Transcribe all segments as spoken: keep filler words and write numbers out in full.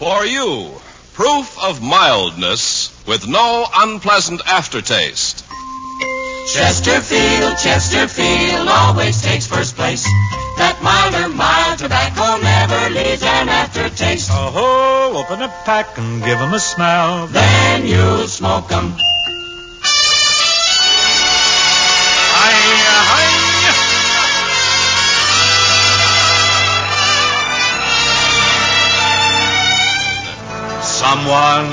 For you, proof of mildness with no unpleasant aftertaste. Chesterfield, Chesterfield always takes first place. That milder, mild tobacco never leaves an aftertaste. Oh, open a pack and give 'em a smell. Then you'll smoke 'em. Someone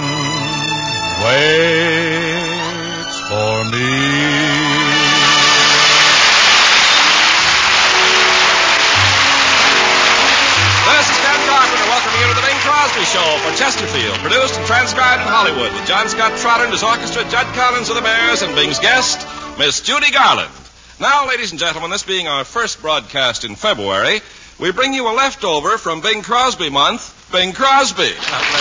waits for me. This is Ken Carpenter welcoming you to the Bing Crosby Show for Chesterfield, produced and transcribed in Hollywood with John Scott Trotter and his orchestra, Judd Collins of the Bears, and Bing's guest, Miss Judy Garland. Now, ladies and gentlemen, this being our first broadcast in February, we bring you a leftover from Bing Crosby month, Bing Crosby.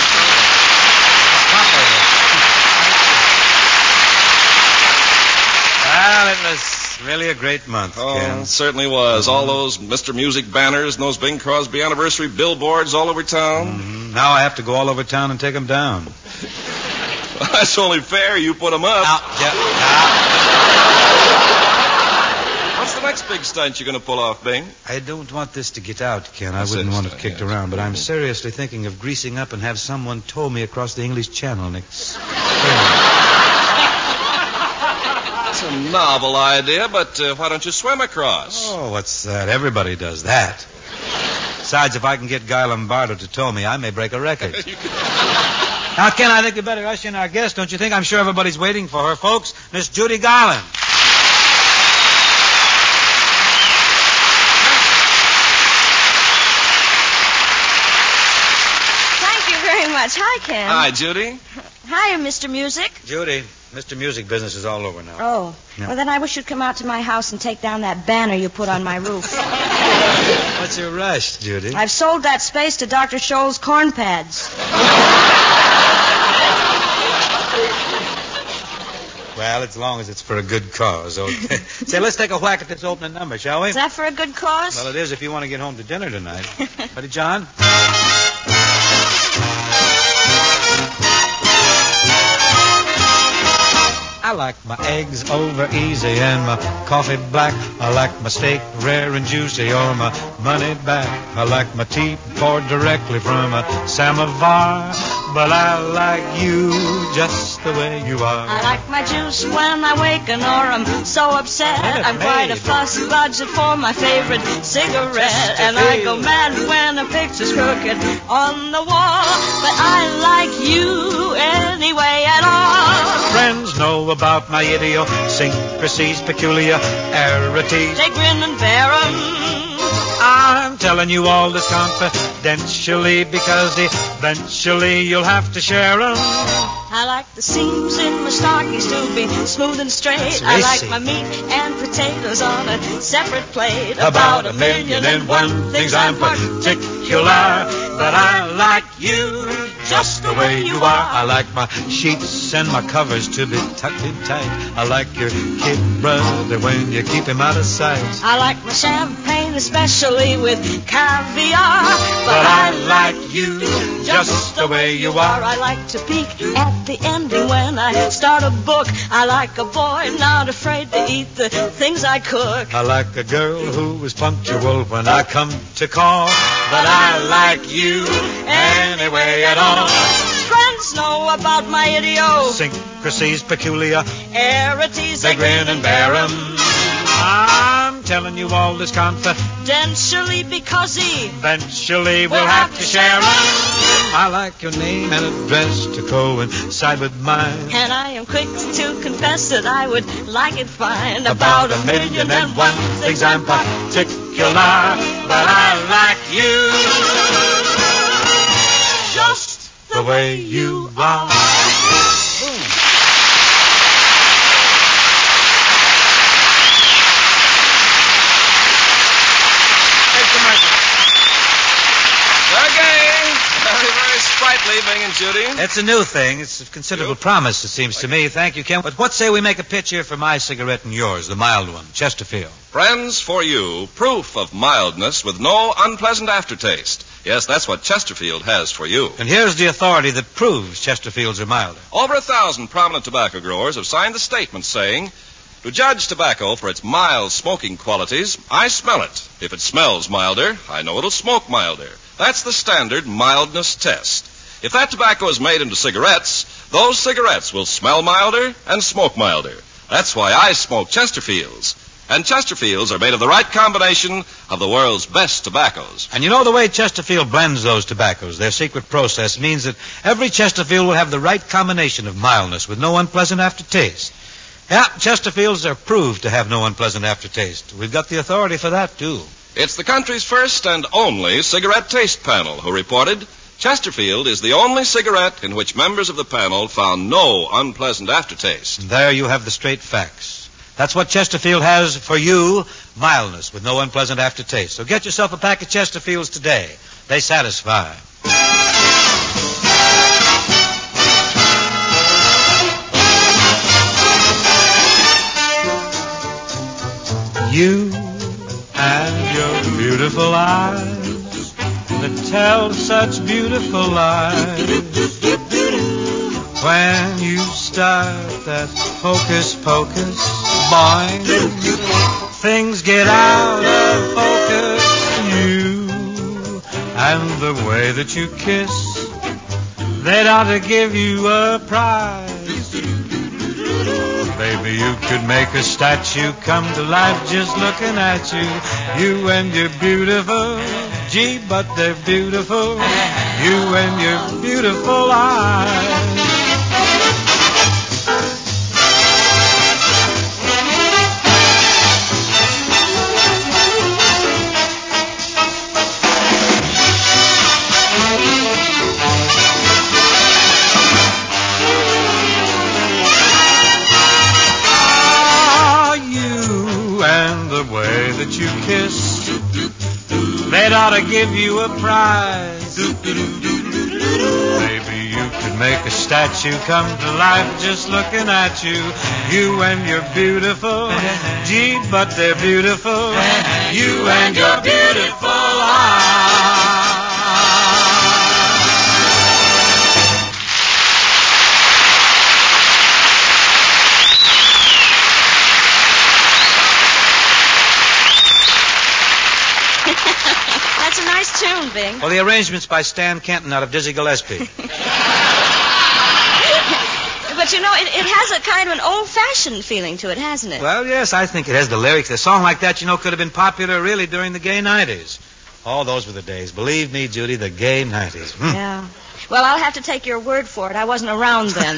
Well, it was really a great month, Oh, Ken. it certainly was. All those Mister Music banners and those Bing Crosby anniversary billboards all over town. Mm-hmm. Now I have to go all over town and take them down. That's only fair. You put them up. Now, yeah, now. What's the next big stunt you're going to pull off, Bing? I don't want this to get out, Ken. I What's wouldn't this? want it kicked Yeah. around, but I'm seriously thinking of greasing up and have someone tow me across the English Channel next spring. It's a novel idea, but uh, why don't you swim across? Oh, what's that? Everybody does that. Besides, if I can get Guy Lombardo to tow me, I may break a record. Now, Ken, I think we better usher in our guest, don't you think? I'm sure everybody's waiting for her, folks. Miss Judy Garland. Thank you very much. Hi, Ken. Hi, Judy. Hiya, Mister Music. Judy, Mister Music business is all over now. Oh. Yeah. Well, then I wish you'd come out to my house and take down that banner you put on my roof. What's your rush, Judy? I've sold that space to Doctor Scholl's corn pads. Well, as long as it's for a good cause, okay. Say, let's take a whack at this opening number, shall we? Is that for a good cause? Well, it is if you want to get home to dinner tonight. Ready, John? I like my eggs over easy and my coffee black. I like my steak rare and juicy or my money back. I like my tea poured directly from a samovar. But I like you just the way you are. I like my juice when I waken or I'm so upset. Minute I'm quite a Maid. fuss budget for my favorite cigarette. And I go mad when a picture's crooked on the wall. But I like you anyway at all. Friends know about my idiosyncrasies, peculiarities. They grin and bear 'em. I'm telling you all this confidentially because eventually you'll have to share them. I like the seams in my stockings to be smooth and straight. That's I racy. like my meat and potatoes on a separate plate. About a million and one things I'm particular, but I like you just the way you are. I like my sheets and my covers to be tucked in tight. I like your kid brother when you keep him out of sight. I like my champagne especially with caviar. But I like you just the way you are. I like to peek at the ending when I start a book. I like a boy not afraid to eat the things I cook. I like a girl who is punctual when I come to call, but I like you anyway at all. Friends know about my Syncrasies, peculiar, idiosyncrasies. they grin and bear 'em. I'm telling you all this confidentially because he eventually we'll have to share 'em. I like your name and address to coincide with mine. and I am quick to confess that I would like it fine. About a million and one things I'm particular, but I like you just the way you are. Okay. Very, very sprightly, Bing and Judy. It's a new thing. It's of considerable promise, it seems to me. Thank you, Ken. But what say we make a pitch here for my cigarette and yours, the mild one, Chesterfield? Friends, for you, proof of mildness with no unpleasant aftertaste. Yes, that's what Chesterfield has for you. And here's the authority that proves Chesterfields are milder. Over a thousand prominent tobacco growers have signed the statement saying, to judge tobacco for its mild smoking qualities, I smell it. If it smells milder, I know it'll smoke milder. That's the standard mildness test. If that tobacco is made into cigarettes, those cigarettes will smell milder and smoke milder. That's why I smoke Chesterfields. And Chesterfields are made of the right combination of the world's best tobaccos. And you know the way Chesterfield blends those tobaccos, their secret process means that every Chesterfield will have the right combination of mildness with no unpleasant aftertaste. Yeah, Chesterfields are proved to have no unpleasant aftertaste. We've got the authority for that, too. It's the country's first and only cigarette taste panel who reported Chesterfield is the only cigarette in which members of the panel found no unpleasant aftertaste. And there you have the straight facts. That's what Chesterfield has for you, mildness with no unpleasant aftertaste. So get yourself a pack of Chesterfields today. They satisfy. You and your beautiful eyes that tell such beautiful lies. When you start that hocus pocus, boing, things get out of focus. You and the way that you kiss, they'd ought to give you a prize. Baby, you could make a statue come to life just looking at you. You and your beautiful, gee, but they're beautiful. You and your beautiful eyes. That you kiss, they'd ought to give you a prize. Maybe you could make a statue come to life just looking at you. You and your beautiful, gee, but they're beautiful. You and your beautiful eyes. That's a nice tune, Bing. Well, the arrangement's by Stan Kenton out of Dizzy Gillespie. But you know, it, it has a kind of an old-fashioned feeling to it, hasn't it? Well, yes, I think it has the lyrics. A song like that, you know, could have been popular really during the gay nineties. Oh, those were the days. Believe me, Judy, the gay nineties. Hmm. Yeah. Well, I'll have to take your word for it. I wasn't around then.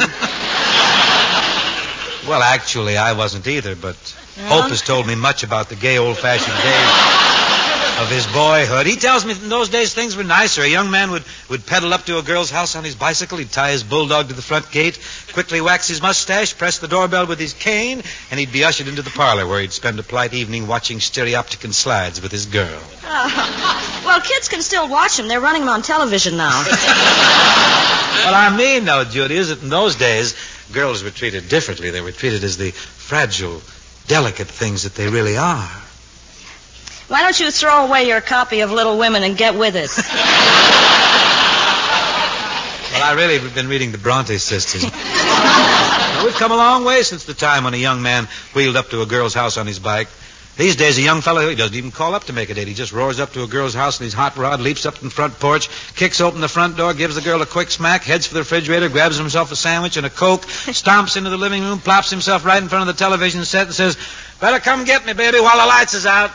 Well, actually, I wasn't either, but Yeah. Hope has told me much about the gay old-fashioned days of his boyhood. He tells me that in those days things were nicer. A young man would, would pedal up to a girl's house on his bicycle. He'd tie his bulldog to the front gate, quickly wax his mustache, press the doorbell with his cane, and he'd be ushered into the parlor where he'd spend a polite evening watching stereopticon slides with his girl. Uh, well, kids can still watch them. They're running them on television now. What I mean, though, Judy, is that in those days, girls were treated differently. They were treated as the fragile, delicate things that they really are. Why don't you throw away your copy of Little Women and get with it? Well, I really have been reading the Bronte sisters. Well, we've come a long way since the time when a young man wheeled up to a girl's house on his bike. These days, a young fellow, he doesn't even call up to make a date. He just roars up to a girl's house in his hot rod, leaps up in the front porch, kicks open the front door, gives the girl a quick smack, heads for the refrigerator, grabs himself a sandwich and a Coke, stomps into the living room, plops himself right in front of the television set and says, "Better come get me, baby, while the lights is out."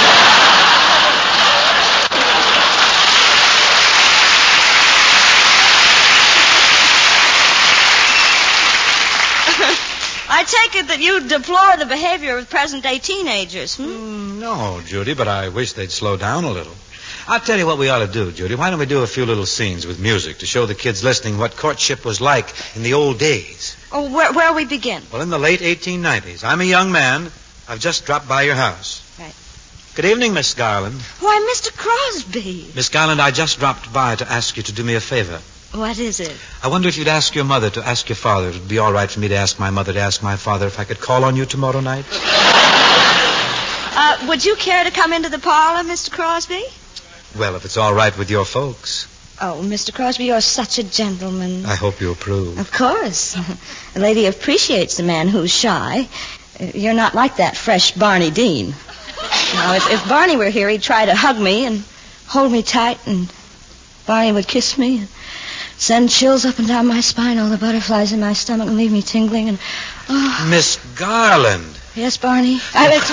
I take it that you deplore the behavior of present-day teenagers, hmm? Mm, no, Judy, but I wish they'd slow down a little. I'll tell you what we ought to do, Judy. Why don't we do a few little scenes with music to show the kids listening what courtship was like in the old days? Oh, where, where we begin? Well, in the late eighteen nineties. I'm a young man. I've just dropped by your house. Right. Good evening, Miss Garland. Why, Mister Crosby. Miss Garland, I just dropped by to ask you to do me a favor. What is it? I wonder if you'd ask your mother to ask your father. It would be all right for me to ask my mother to ask my father if I could call on you tomorrow night. Uh, would you care to come into the parlor, Mister Crosby? Well, if it's all right with your folks. Oh, Mister Crosby, you're such a gentleman. I hope you approve. Of course. A lady appreciates a man who's shy. You're not like that fresh Barney Dean. Now, if, if Barney were here, he'd try to hug me and hold me tight, and Barney would kiss me and send chills up and down my spine, all the butterflies in my stomach, and leave me tingling. And oh. Miss Garland. Yes, Barney? I, it's...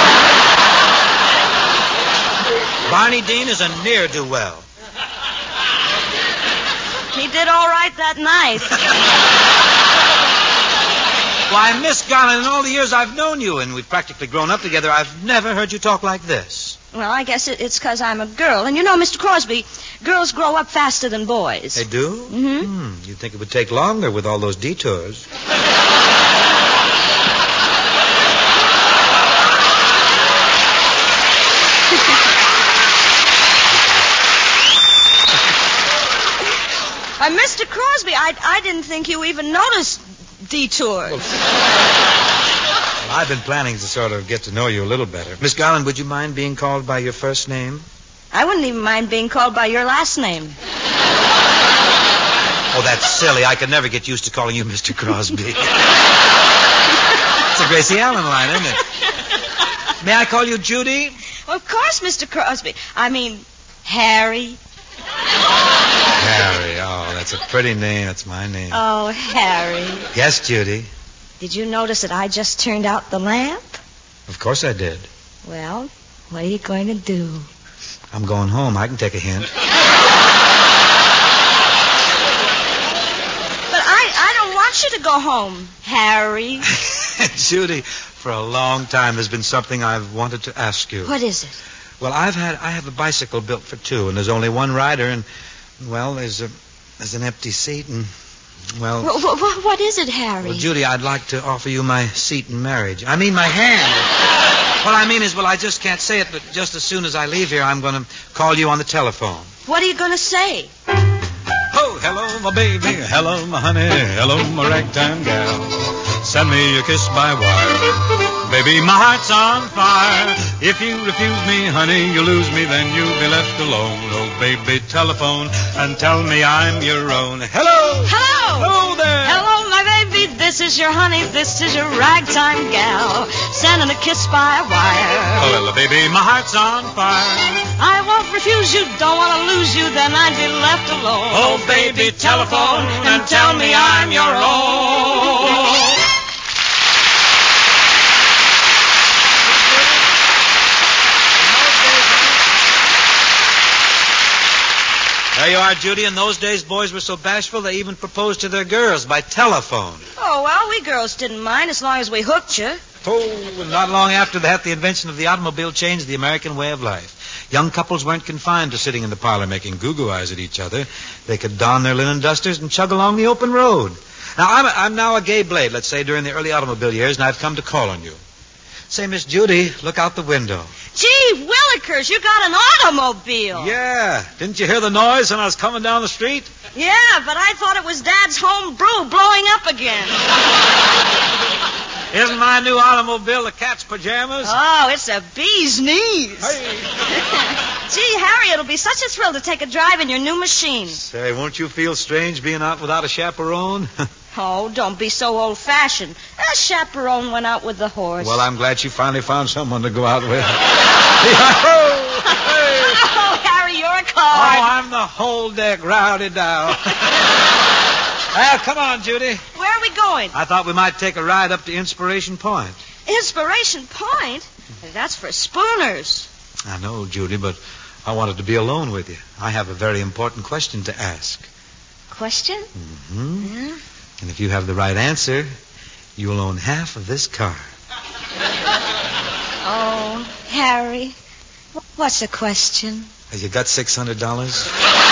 Barney Dean is a ne'er-do-well. He did all right that night. Why, Miss Garland, in all the years I've known you, and we've practically grown up together, I've never heard you talk like this. Well, I guess it, it's because I'm a girl. And you know, Mister Crosby, girls grow up faster than boys. They do? Mm-hmm. Hmm, you'd think it would take longer with all those detours. Uh, Mister Crosby, I, I didn't think you even noticed detours. Well, I've been planning to sort of get to know you a little better. Miss Garland, would you mind being called by your first name? I wouldn't even mind being called by your last name. Oh, that's silly. I could never get used to calling you Mister Crosby. It's a Gracie Allen line, isn't it? May I call you Judy? Well, of course, Mister Crosby. I mean, Harry. Harry. Oh, that's a pretty name. That's my name. Oh, Harry. Yes, Judy. Did you notice that I just turned out the lamp? Of course I did. Well, what are you going to do? I'm going home. I can take a hint. But I, I don't want you to go home, Harry. Judy, for a long time there's been something I've wanted to ask you. What is it? Well, I've had I have a bicycle built for two, and there's only one rider, and well, there's a there's an empty seat, and well. What, what, what is it, Harry? Well, Judy, I'd like to offer you my seat in marriage. I mean, my hand. What I mean is, well, I just can't say it, but just as soon as I leave here, I'm going to call you on the telephone. What are you going to say? Oh, hello, my baby. Hello, my honey. Hello, my ragtime gal. Send me a kiss by wire. Baby, my heart's on fire. If you refuse me, honey, you lose me, then you'll be left alone. Oh, baby, telephone and tell me I'm your own. Hello! Hello! Hello there! Hello, my baby. This is your honey. This is your ragtime gal. Sending a kiss by wire. Oh, well, baby, my heart's on fire. I won't refuse you. Don't want to lose you. Then I'd be left alone. Oh, baby, telephone and tell me I'm your own. There you are, Judy. In those days, boys were so bashful they even proposed to their girls by telephone. Oh, well, we girls didn't mind as long as we hooked you. Oh, and not long after that, the invention of the automobile changed the American way of life. Young couples weren't confined to sitting in the parlor making goo-goo eyes at each other. They could don their linen dusters and chug along the open road. Now, I'm, a, I'm now a gay blade, let's say, during the early automobile years, and I've come to call on you. Say, Miss Judy, look out the window. Gee, Willikers, you got an automobile. Yeah. Didn't you hear the noise when I was coming down the street? Yeah, but I thought it was Dad's home brew blowing up again. Isn't my new automobile the cat's pajamas? Oh, it's a bee's knees. Hey. Gee, Harry, it'll be such a thrill to take a drive in your new machine. Say, won't you feel strange being out without a chaperone? Oh, don't be so old-fashioned. A chaperone went out with the horse. Well, I'm glad she finally found someone to go out with. Oh, Harry, you're a card. Oh, I'm the whole deck rowdy down. Well, come on, Judy. Where are we going? I thought we might take a ride up to Inspiration Point. Inspiration Point? That's for spooners. I know, Judy, but I wanted to be alone with you. I have a very important question to ask. Question? Mm-hmm. Yeah? And if you have the right answer, you'll own half of this car. Oh, Harry, what's the question? Have you got six hundred dollars?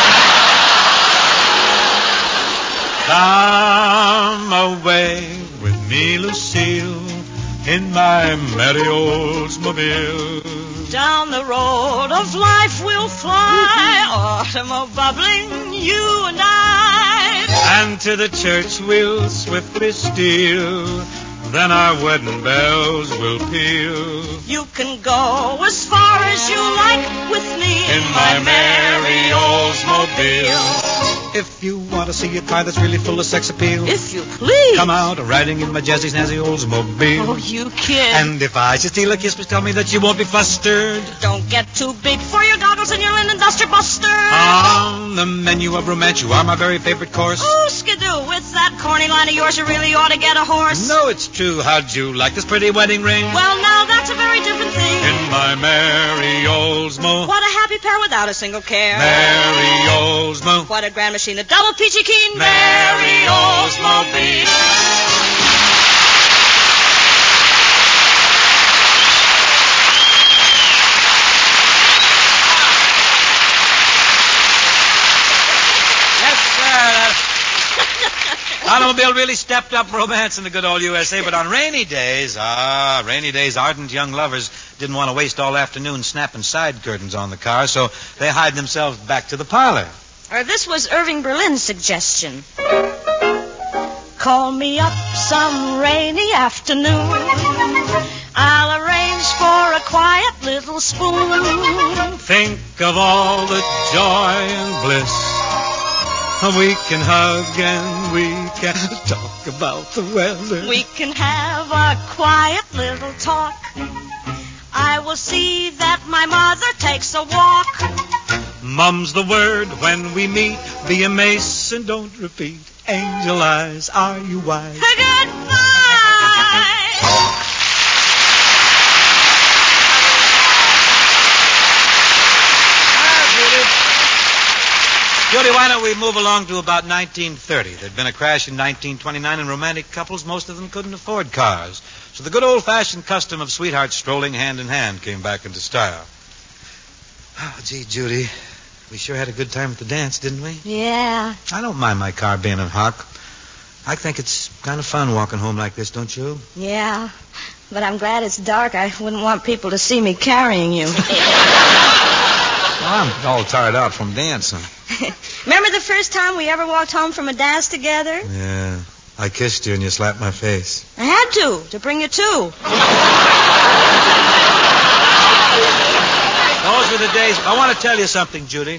Come away with me, Lucille, in my merry Oldsmobile. Down the road of life we'll fly, autumn bubbling, you and I. And to the church we'll swiftly steal, then our wedding bells will peal. You can go as far as you like with me In my merry Oldsmobile. If you want to see a car that's really full of sex appeal, If you please. come out riding in my jazzy snazzy Oldsmobile. Oh, you kid. And if I should steal a kiss, please tell me that you won't be flustered. Don't get too big for your goggles and your linen duster buster. On the menu of romance, you are my very favorite course. Oh, skidoo, with that corny line of yours, you really ought to get a horse. No, it's true. How'd you like this pretty wedding ring? Well, now that's a very different thing. In my merry Oldsmo. What a happy pair without a single care. Merry Oldsmo. What a grand machine, the double peachy keen. Merry Oldsmobile. Yes, sir. Automobile really stepped up romance in the good old U S A, but on rainy days, ah, rainy days, ardent young lovers didn't want to waste all afternoon snapping side curtains on the car, so they hied themselves back to the parlor. Or this was Irving Berlin's suggestion. Call me up some rainy afternoon. I'll arrange for a quiet little spoon. Think of all the joy and bliss. We can hug and we can talk about the weather. We can have a quiet little talk. I will see that my mother takes a walk. Mum's the word when we meet. Be a mace and don't repeat. Angel eyes, are you wise? Goodbye. Judy, why don't we move along to about nineteen thirty? There'd been a crash in nineteen twenty-nine, and romantic couples, most of them couldn't afford cars. So the good old-fashioned custom of sweethearts strolling hand in hand came back into style. Oh, gee, Judy, we sure had a good time at the dance, didn't we? Yeah. I don't mind my car being a hawk. I think it's kind of fun walking home like this, don't you? Yeah. But I'm glad it's dark. I wouldn't want people to see me carrying you. Well, I'm all tired out from dancing. Remember the first time we ever walked home from a dance together? Yeah. I kissed you and you slapped my face. I had to, to bring you to. Those were the days. I want to tell you something, Judy.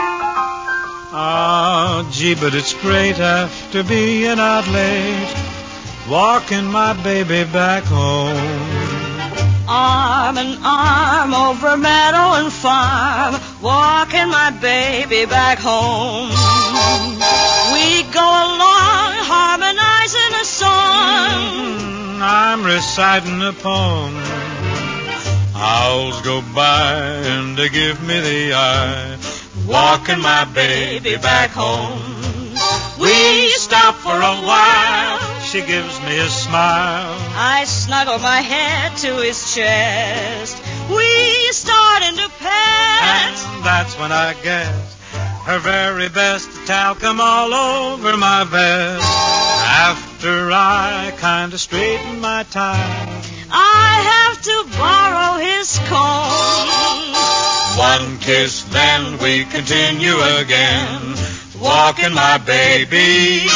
Ah, gee, but it's great after being out late, walking my baby back home. Arm in arm over meadow and farm, walking my baby back home. We go along harmonizing a song. Mm, I'm reciting a poem. Owls go by and they give me the eye, walking my baby back home. We stop for a while, she gives me a smile. I snuggle my head to his chest. We start into pets. And that's when I guess her very best talcum all over my vest. After I kind of straighten my tie, I have to borrow his comb. one kiss, then we continue again, walking my baby,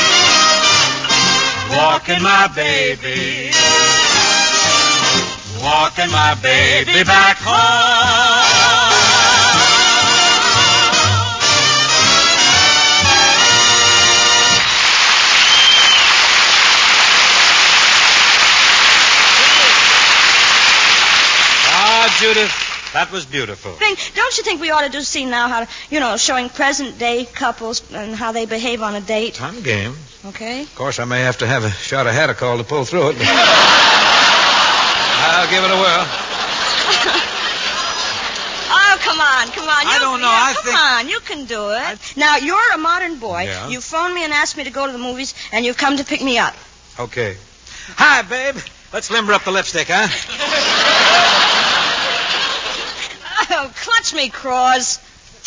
walking my baby, walking my baby back home. Ah, Judith, that was beautiful. Think, don't you think we ought to do scene now how to, you know, showing present day couples and how they behave on a date? I'm game. Okay. Of course, I may have to have a shot of Hadacol to pull through it, but I'll give it a whirl. Oh, come on, come on. I You- don't know, yeah, I come think- on, you can do it. Now, you're a modern boy. Yeah. You phoned me and asked me to go to the movies, and you've come to pick me up. Okay. Hi, babe. Let's limber up the lipstick, huh? Oh, clutch me, Cross.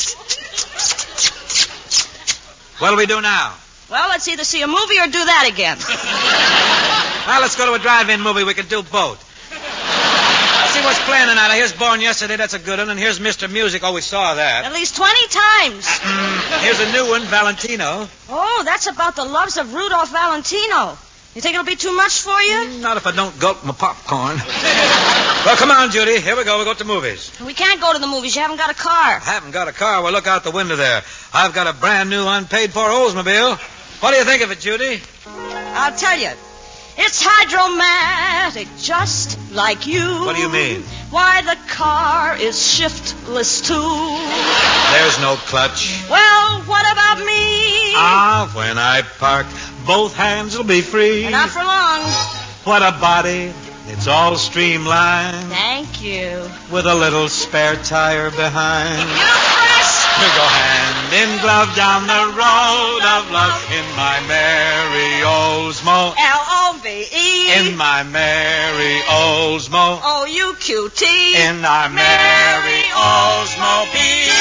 What'll we do now? Well, let's either see a movie or do that again. Well, let's go to a drive-in movie. We can do both. See what's playing tonight. Here's Born Yesterday. That's a good one. And here's Mister Music. Oh, we saw that. At least twenty times. Mm, here's a new one, Valentino. Oh, that's about the loves of Rudolph Valentino. You think it'll be too much for you? Not if I don't gulp my popcorn. Well, come on, Judy. Here we go. We go to movies. We can't go to the movies. You haven't got a car. I haven't got a car. Well, look out the window there. I've got a brand new unpaid-for Oldsmobile. What do you think of it, Judy? I'll tell you. It's hydromatic, just like you. What do you mean? Why, the car is shiftless, too. There's no clutch. Well, what about me? Ah, when I park, both hands will be free. Not for long. What a body. It's all streamlined. Thank you. With a little spare tire behind. You press. We go hand in glove down the road of love in my merry Oldsmo. L O V E. In my merry Oldsmo. O U Q T. In our merry Oldsmobile.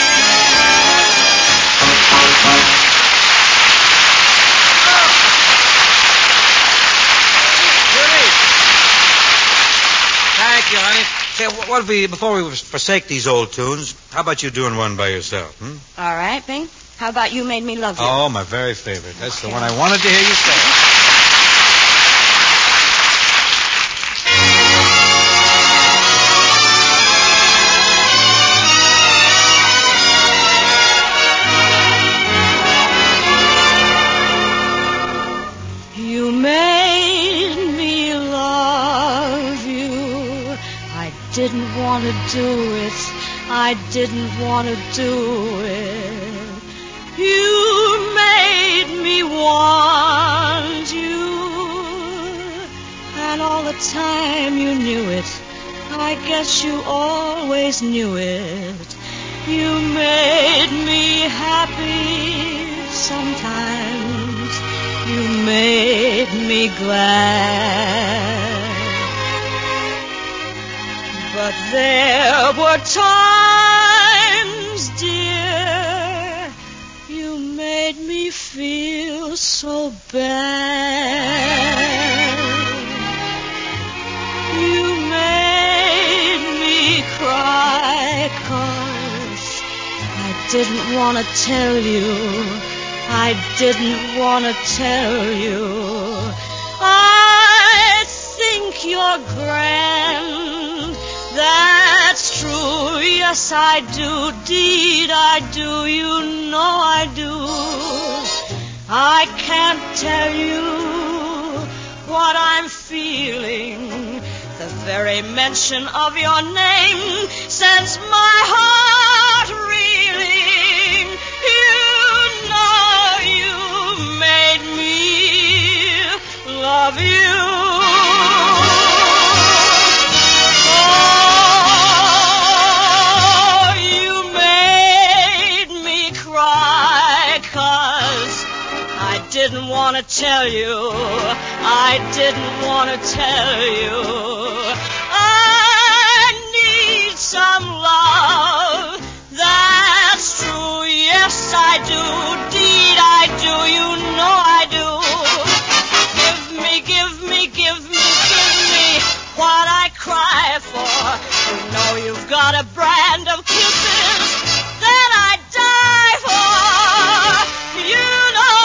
Thank you, honey. Say, what if we, before we forsake these old tunes, how about you doing one by yourself? Hmm? All right, Bing. How about You Made Me Love You? Oh, my very favorite. That's okay. The one I wanted to hear you say. Didn't want to do it. I didn't want to do it. You made me want you. And all the time you knew it. I guess you always knew it. You made me happy sometimes. You made me glad. But there were times, dear, you made me feel so bad. You made me cry 'cause I didn't want to tell you. I didn't want to tell you. I think you're grand. That's true, yes I do, deed I do, you know I do. I can't tell you what I'm feeling. The very mention of your name sends my heart reeling. You know you made me love you. Didn't want to tell you, I didn't want to tell you. I need some love, that's true, yes I do, deed I do, you know I do. Give me, give me, give me, give me what I cry for. You know you've got a brand of kisses that I die for. You know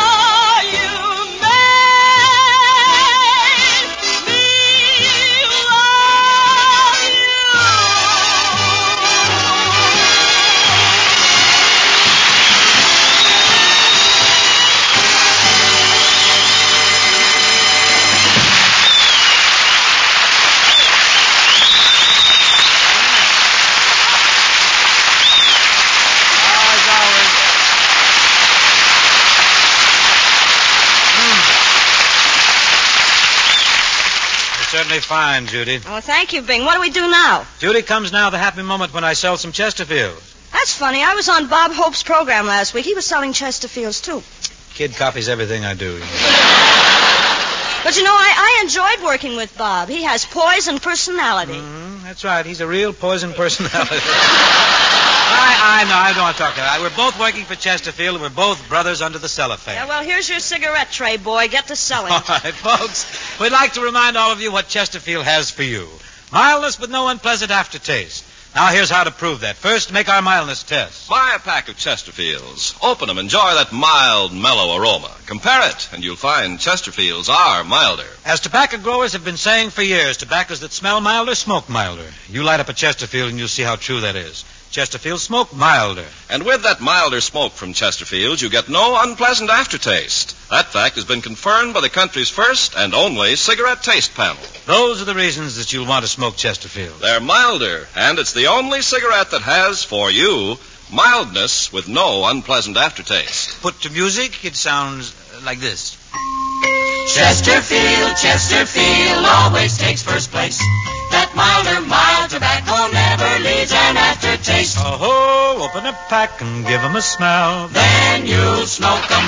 certainly fine, Judy. Oh, thank you, Bing. What do we do now? Judy, comes now the happy moment when I sell some Chesterfields. That's funny. I was on Bob Hope's program last week. He was selling Chesterfields, too. Kid copies everything I do. But, you know, I, I enjoyed working with Bob. He has poise and personality. Mm-hmm. That's right. He's a real poison personality. I, I know. I don't want to talk about it. We're both working for Chesterfield, and we're both brothers under the cellophane. Yeah, well, here's your cigarette tray, boy. Get to selling. All right, folks. We'd like to remind all of you what Chesterfield has for you. Mildness with no unpleasant aftertaste. Now, here's how to prove that. First, make our mildness test. Buy a pack of Chesterfields. Open them. Enjoy that mild, mellow aroma. Compare it, and you'll find Chesterfields are milder. As tobacco growers have been saying for years, tobaccos that smell milder smoke milder. You light up a Chesterfield, and you'll see how true that is. Chesterfield smoke milder. And with that milder smoke from Chesterfield, you get no unpleasant aftertaste. That fact has been confirmed by the country's first and only cigarette taste panel. Those are the reasons that you'll want to smoke Chesterfield. They're milder, and it's the only cigarette that has, for you, mildness with no unpleasant aftertaste. Put to music, it sounds like this. Chesterfield, Chesterfield always takes first place. That milder, mild tobacco never leaves an aftertaste. Oh, open a pack and give 'em a smell. Then you'll smoke 'em.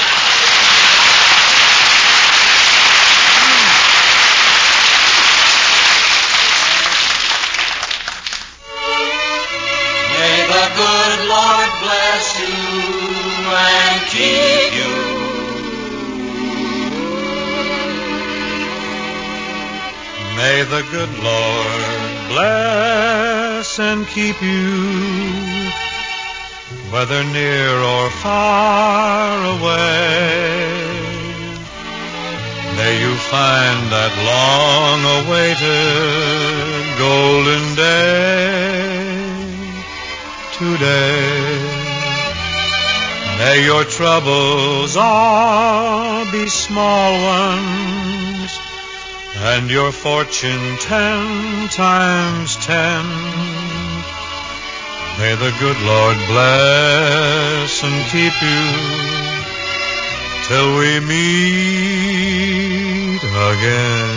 May the good Lord bless you and keep you. May the good Lord bless and keep you, whether near or far away. May you find that long-awaited golden day today. May your troubles all be small ones, and your fortune ten times ten. May the good Lord bless and keep you till we meet again.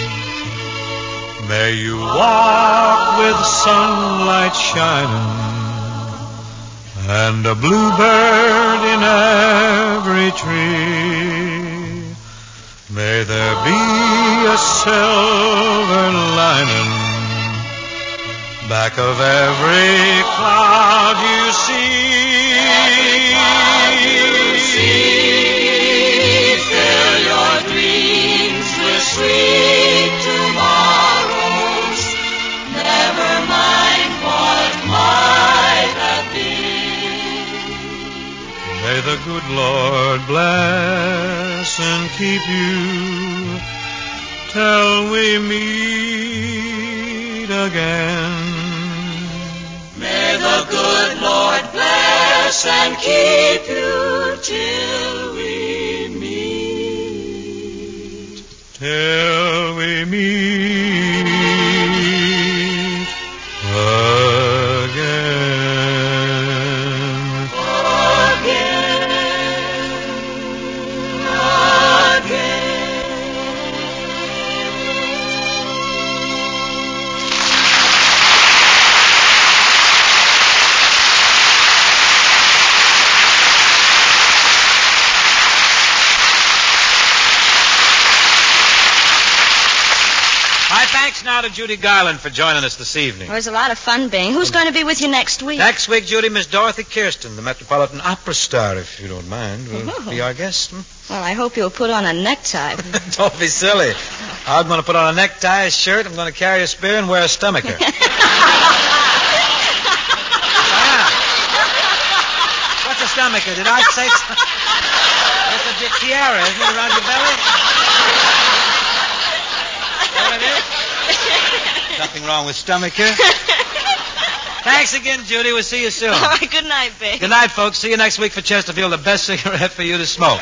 May you walk with sunlight shining and a bluebird in every tree. May there be a silver lining back of every cloud you see. Every cloud you see. Fill your dreams with sweet tomorrows. Never mind what might have been. May the good Lord bless and keep you till we meet again. May the good Lord bless and keep you till we meet. Till we meet again. Thanks now to Judy Garland for joining us this evening. It was a lot of fun, Bing. Who's going to be with you next week? Next week, Judy, Miss Dorothy Kirsten, the Metropolitan Opera star, if you don't mind, will Oh. be our guest. Hmm? Well, I hope you'll put on a necktie. Don't be silly. I'm going to put on a necktie, a shirt, I'm going to carry a spear, and wear a stomacher. Ah. What's a stomacher? Did I say so? It's a tiara, isn't it, around your belly? Is that what it is? Nothing wrong with stomacher. Thanks again, Judy. We'll see you soon. All right, good night, Bing. Good night, folks. See you next week for Chesterfield, the best cigarette for you to smoke.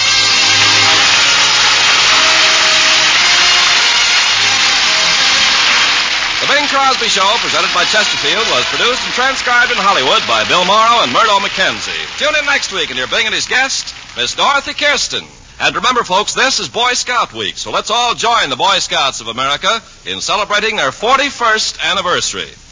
The Bing Crosby Show, presented by Chesterfield, was produced and transcribed in Hollywood by Bill Morrow and Murdo McKenzie. Tune in next week and hear Bing and his guest, Miss Dorothy Kirsten. And remember, folks, this is Boy Scout Week, so let's all join the Boy Scouts of America in celebrating their forty-first anniversary.